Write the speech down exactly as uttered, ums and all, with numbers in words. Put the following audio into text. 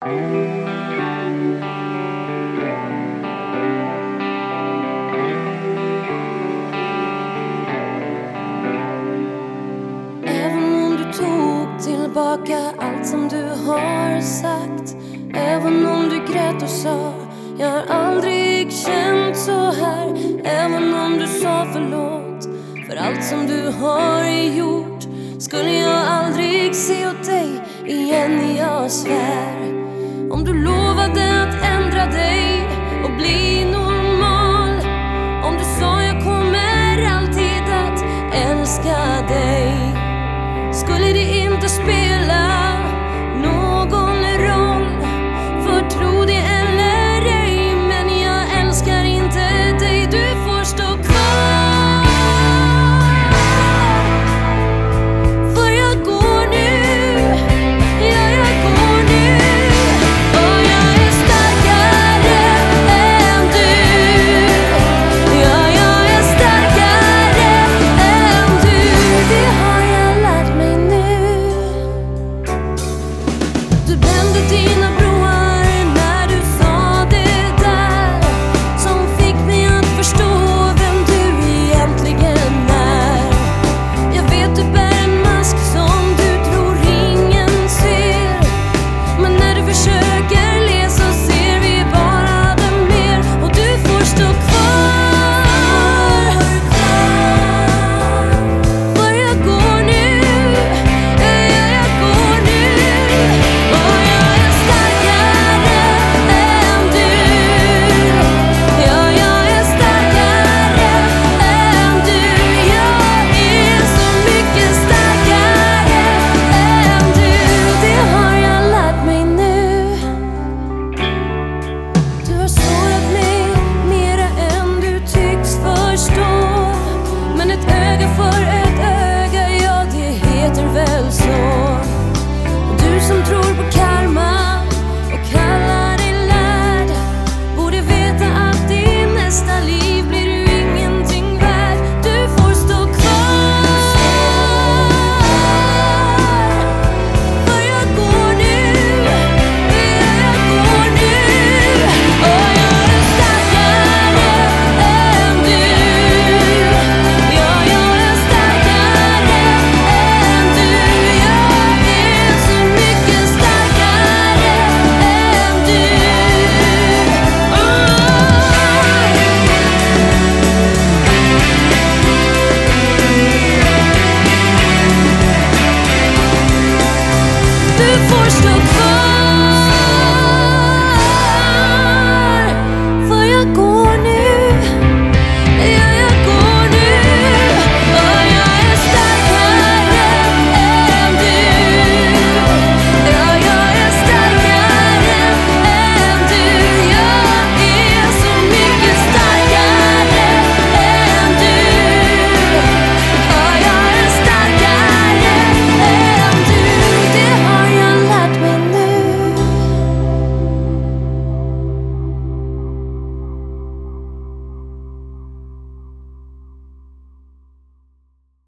Även om du tog tillbaka allt som du har sagt, även om du grät och sa jag har aldrig känt så här, även om du sa förlåt för allt som du har gjort, skulle jag aldrig se åt dig igen, jag svär. Om du lovade att ändra dig och bli normal, om du sa jag kommer alltid att älska dig, skulle det inte spela någon roll, för tro det eller ej, men jag älskar inte dig, du får stå kvar. För jag går nu, ja jag går nu, och jag är starkare än du, ja jag är starkare än du, det har jag lärt mig nu. Du brände dina